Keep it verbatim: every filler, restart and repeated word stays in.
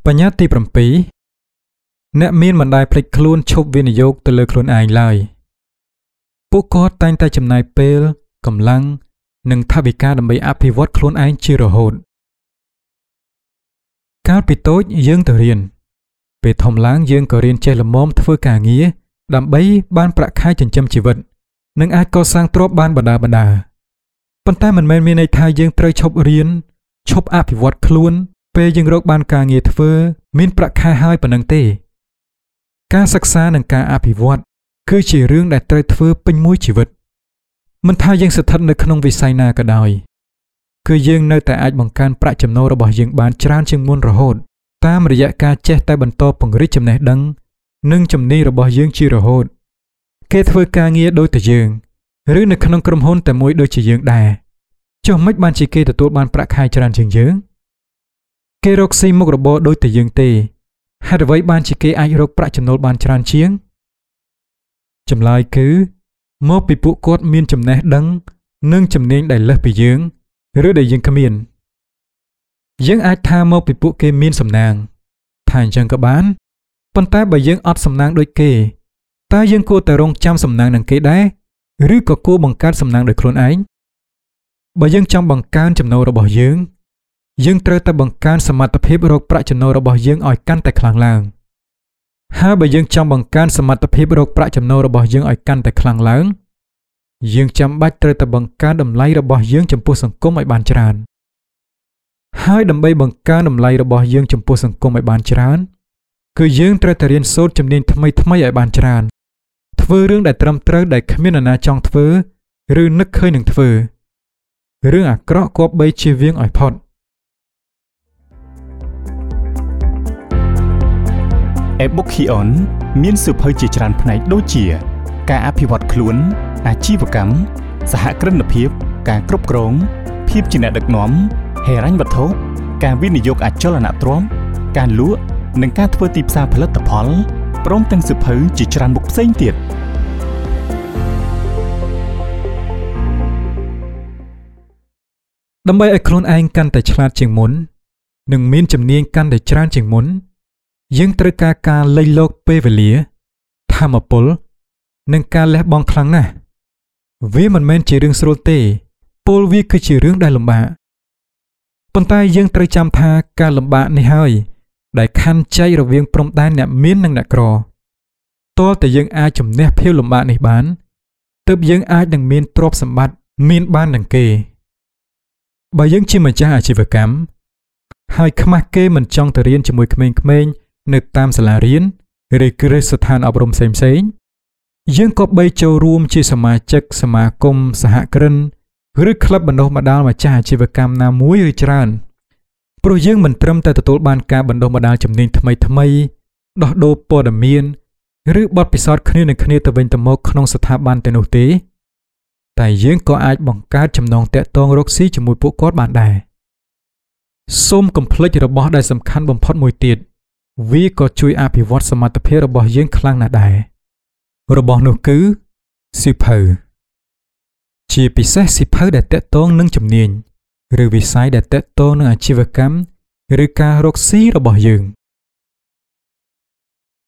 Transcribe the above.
បញ្ញត្តិទីbảyអ្នកមានមិនដែលភ្លេចខ្លួនឈប់វិនិយោគទៅលើខ្លួនឯងឡើយពួកគាត់តែងតែចំណាយពេលកម្លាំងនិងថវិកាដើម្បីអភិវឌ្ឍខ្លួនឯងជារហូតកាលពីតូចយើងទៅរៀនពេលធំឡើងយើងក៏រៀនចេះល្មមធ្វើការងារដើម្បីបានប្រាក់ខែចិញ្ចឹមជីវិតនិងអាចកសាងទ្រព្យបានបណ្ដាបណ្ដាប៉ុន្តែមិនមែនមានន័យថាយើងត្រូវឈប់រៀនឈប់អភិវឌ្ឍខ្លួនពេលយើងរកបានការងារធ្វើមានប្រាក់ខែហើយប៉ុណ្ណឹងទេការសិក្សានិងការអភិវឌ្ឍគឺជារឿងដែលត្រូវធ្វើពេញមួយជីវិតមិនថាយើងស្ថិតនៅក្នុងវិស័យណាក៏ដោយគឺយើងនៅតែអាចបង្កើនប្រាក់ចំណូលរបស់យើងបានច្រើនជាងមុនរហូតតាមរយៈការចេះតែបន្តពង្រីកចំណេះដឹងនិងជំនាញរបស់យើងជារហូតគេធ្វើការងារដូចតែយើងឬនៅក្នុងក្រុមហ៊ុនតែមួយដូចជាយើងដែរចុះមិនបានជាគេទទួលបានប្រាក់ខែច្រើនជាងយើងគេរកស៊ីមុខរបរដូចតែយើងទេហេតុអ្វីបានជាគេអាចរកប្រាក់ចំណូលបានច្រើនជាងចម្លើយគឺមកពីពួកគាត់មានចំណេះដឹងនិងជំនាញដែលលើសពីយើងឬដែលយើងគ្មានយើងអាចថាមកពីពួកគេមានសំណាងថាអញ្ចឹងក៏បានប៉ុន្តែបើយើងអត់សំណាងដូចគេតើយើងគួរតែរងចាំសំណាងនឹងគេដែរឬក៏គួរបង្កើតសំណាងដោយខ្លួនឯងបើយើងចង់បង្កើនចំណូលរបស់យើងយើងត្រូវតែបង្កើនសមត្ថភាពរកប្រាក់ចំណូលរបស់យើងឲ្យកាន់តែខ្លាំងឡើងហើយបើយើងចង់បង្កើនសមត្ថភាពរកប្រាក់ចំណូលរបស់យើងឲ្យកាន់តែខ្លាំងឡើងយើងចាំបាច់ត្រូវតែបង្កើនតម្លៃរបស់យើងចំពោះសង្គមឲ្យបានច្រើនហើយដើម្បីបង្កើនតម្លៃរបស់យើងចំពោះសង្គមឲ្យបានច្រើនគឺយើងត្រូវតែរៀនសូត្រជំនាញថ្មីថ្មីឲ្យបានច្រើនធ្វើរឿងដែលត្រឹមត្រូវដែលគ្មាននរណាចង់ធ្វើឬនឹកឃើញនឹងធ្វើរឿងអាក្រក់គប្បីជៀសវាងឲ្យផុត Ebookhion មានសៀវភៅជាច្រើនផ្នែកដូចជាការអភិវឌ្ឍខ្លួនអាជីវកម្មសហគ្រិនភាពការគ្រប់គ្រងភាពជាអ្នកដឹកនាំហិរញ្ញវត្ថុការវិនិយោគអចលនទ្រព្យការលក់និងការធ្វើទីផ្សារផលិតផលព្រមទាំងសៀវភៅជាច្រើនមុខផ្សេងទៀតដើម្បីឲ្យខ្លួនឯងកាន់តែឆ្លាតជាងមុននិងមានជំនាញកាន់តែច្រើនជាងមុនយើងត្រូវការការលៃលកពេលវេលាថាមពលនិងការលះបង់ខ្លាំងណាស់វាមិនមែនជារឿងស្រួលទេពលវាគឺជារឿងដែលលំបាកប៉ុន្តែយើងត្រូវចាំថាការលំបាកនេះហើយដែលខណ្ឌចែករវាងព្រំដែនអ្នកមាននិងអ្នកក្រទាល់តែយើងអាចជំនះភាពលំបាកនេះបានទើបយើងអាចនឹងមានទ្រព្យសម្បត្តិមានបាននឹងគេបើយើងជាម្ចាស់អាជីវកម្មហើយខ្មាស់គេមិនចង់ទៅរៀនជាមួយក្មេងៗនៅតាមសាលារៀនឬគ្រឹះស្ថានអប់រំផ្សេងៗយើងក៏បីចូលរួមជាសមាជិកសមាគមសហគ្រិនឬក្លឹបបណ្ដុះបណ្ដាលម្ចាស់អាជីវកម្មណាមួយឬច្រើនព្រោះយើងមិនត្រឹមតែទទួលបានការបណ្ដុះបណ្ដាលជំនាញថ្មីថ្មីដោះដូរព័ត៌មានឬបទពិសោធន៍គ្នានឹងគ្នាទៅវិញទៅមកក្នុងស្ថាប័នទៅនោះទេតែយើងក៏អាចបង្កើតចំណងតាក់ទងរកស៊ីជាមួយពួកគាត់បានដែរសូមកុំភ្លេចរបស់ដែលសំខាន់បំផុតមួយទៀតវាក៏ជួយអភិវឌ្ឍសមត្ថភាពរបស់យើងខ្លាំងណាស់ដែររបស់នោះគឺសៀវភៅជាពិសេសសៀវភៅដែលតាក់ទងនឹងជំនាញឬវិស័យដែលតាក់ទងនឹងអាជីវកម្មឬការរកស៊ីរបស់យើង